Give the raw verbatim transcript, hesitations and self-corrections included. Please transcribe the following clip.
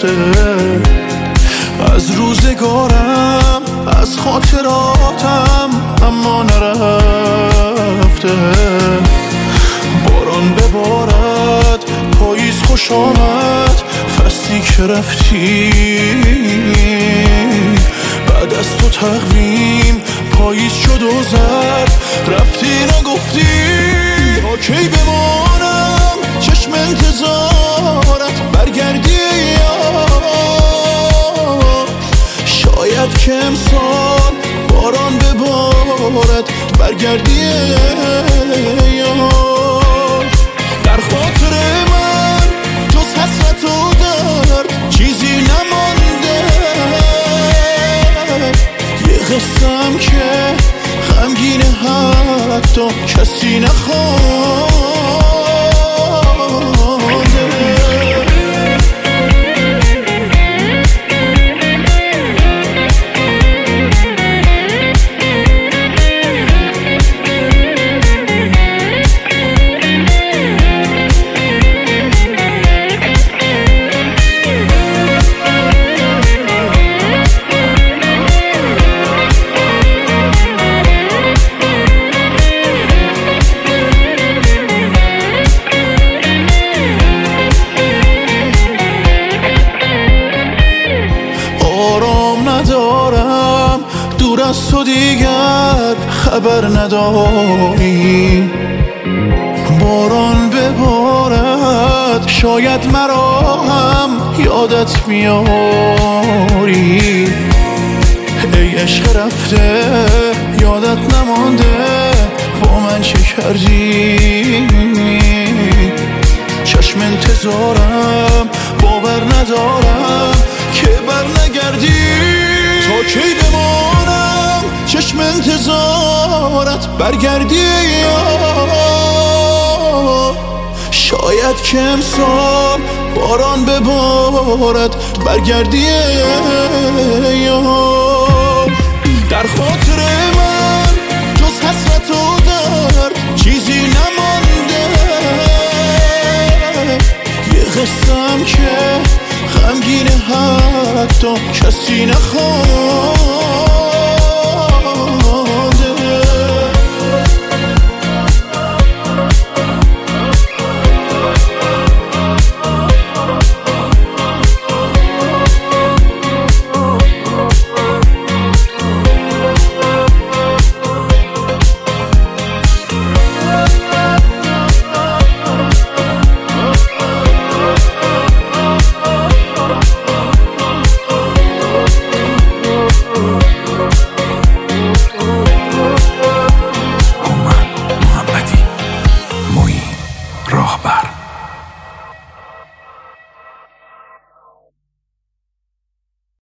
رفته، از روزگارم از خاطراتم اما نرفته. باران ببارد پاییز خوش آمد، فصلی که رفتی بعد از تو تقویم پاییز شد و زد، رفتی نگفتی تا کی بمانم چشم انتظارت برگردی یار. شاید که امسال باران ببارد برگردی یار. در خاطر من جز حسرت و درد چیزی نمانده، یه قصه‌ام که غمگینه حتی کسی نخوانده. ندارم دور از تو دیگر خبر نداری، باران ببارد شاید مرا هم یادت میاری. ای عشق رفته یادت نمانده با من چه کردی، چشم انتظارم باور ندارم که بر نگردی. تا کی بمانم چشم انتظارت برگردی یار. شاید که امسال باران ببارد برگردی یار. در خاطر من جز حسرت و درد چیزی نمانده، یه قصه‌ام که غمگینه حتی کسی نخوانده.